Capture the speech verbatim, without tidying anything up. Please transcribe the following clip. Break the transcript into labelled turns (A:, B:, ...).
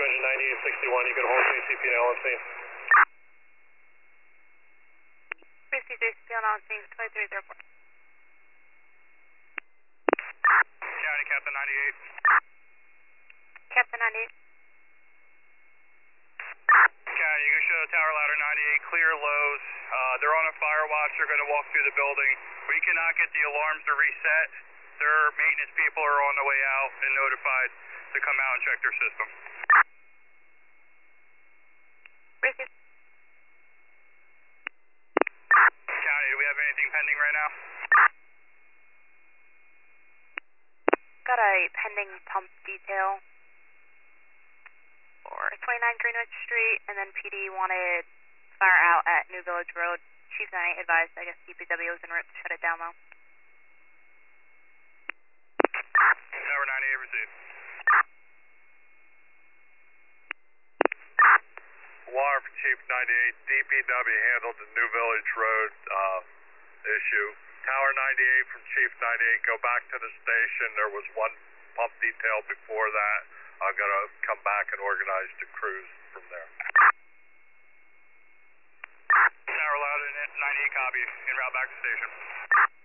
A: two engine ninety-eight sixty-one, you can hold J C P and L N C.
B: Whiskey J C P on L N C, twenty-three zero four.
C: County, Captain ninety-eight.
B: Captain ninety-eight.
C: County, you can show Tower Ladder ninety-eight, clear lows. Uh, they're on a fire watch, they're going to walk through the building. We cannot get the alarms to reset. Their maintenance people are on the way out and notified to come out and check their system.
B: Received.
C: County, do we have anything pending right now?
B: Got a pending pump detail for twenty-nine Greenwich Street, and then P D wanted fire out at New Village Road. Chief Knight advised, I guess D P W was en route to shut it down though.
C: Tower ninety-eight received.
D: Alarm for Chief ninety-eight, D P W handled the New Village Road uh, issue. Tower ninety-eight from Chief ninety-eight, go back to the station. There was one pump detail before that. I'm going to come back and organize the crews from there.
C: Tower Louder ninety-eight copy, en route back to station.